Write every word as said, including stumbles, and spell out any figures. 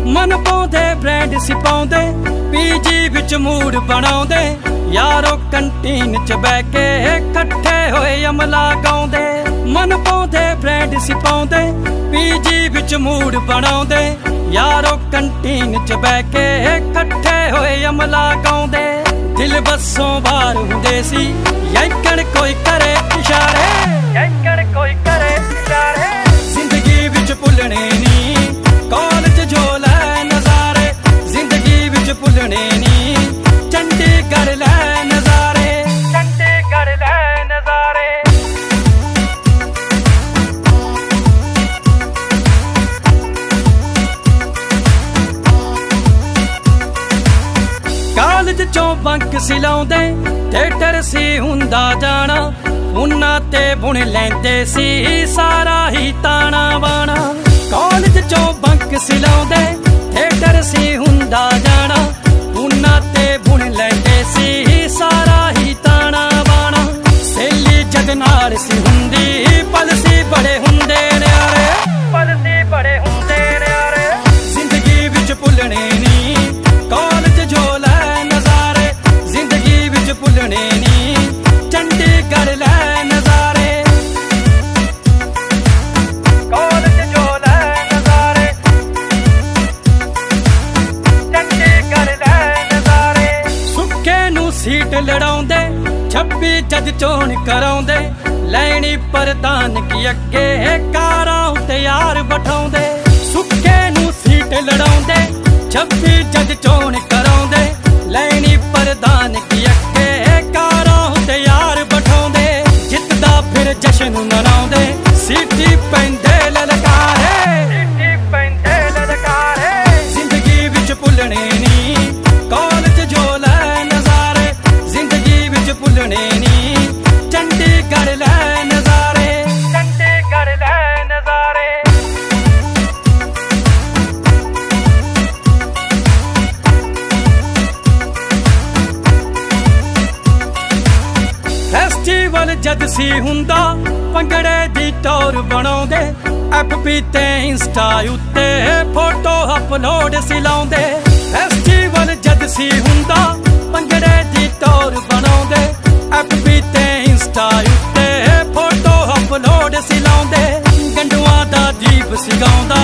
मन पाउंदे ब्रांड सी पाउंदे पीजी विच मूड बनाउंदे यारो कंटीन च बैठ के इकट्ठे होए अमला गाउंदे। मन पाउंदे ब्रांड सी पाउंदे पीजी विच मूड बनाउंदे यारो कंटीन च बैठ के इकट्ठे होए अमला गाउंदे। दिल बसों बाहर हुंदे सी यकण कोई करे इशारे, यकण कोई करे इशारे। जिंदगी विच भुलने नी कॉलेज झोला नजारे, जिंदगी विच भुलने नी चंडीगढ़ लै नजारे, चंडीगढ़ लै नजारे। कालेज चों बंक सी लाउंदे थिएटर सी हुंदा जाना, उन्हां ते बुण लैंदे सी सारा ही ताना बाना। कालेज चों बंक सी लाउंदे थिएटर सी हुंदा जाना, उन्हां ते बुण लैंदे सी सारा ही ताना बाना। सहेली जद नाल सी हुंदी पल सी बड़े हुंदे न्यारे, पल सी बड़े हुंदे न्यारे। जिंदगी विच भुलने नी कॉलेज झोला नजारे, जिंदगी विच भुलने नी चंडीगढ़ लै नजारे, कॉलेज झोला नजारे, चंडीगढ़ लै नजारे। सुखे नू सीट लड़ाउंदे छब्बी जद चोण कराउंदे, लैनी प्रधान की अगे कारां उत्ते यार बठाउंदे। सुखे नू सीट लड़ाउंदे छब्बी जद चोण कराउंदे, लैनी प्रधान की अगे कारां उत्ते यार बठाउंदे। जितदा फिर जश्न मनाउंदे सीटी पैंदे ललकारे, सीटी पैंदे ललकारे। जिंदगी विच भुलने नी कॉलेज झोला नजारे, जिंदगी विच भुलने नी चंडीगढ़ लै नजारे, चंडीगढ़ लै नजारे। फैस्टिवल जद सी हुंदा भंगड़े दी टौर बनाउंदे, एफ पी ते इंस्टा उत्ते फोटो अपलोड सी लाउंदे। फैस्टिवल जद सी हुंदा भंगड़े दी टौर बनाउंदे, एफ पी ते इंस्टा उत्ते फोटो अपलोड सी लाउंदे। गंडुआं दा दीप सी गाउंदा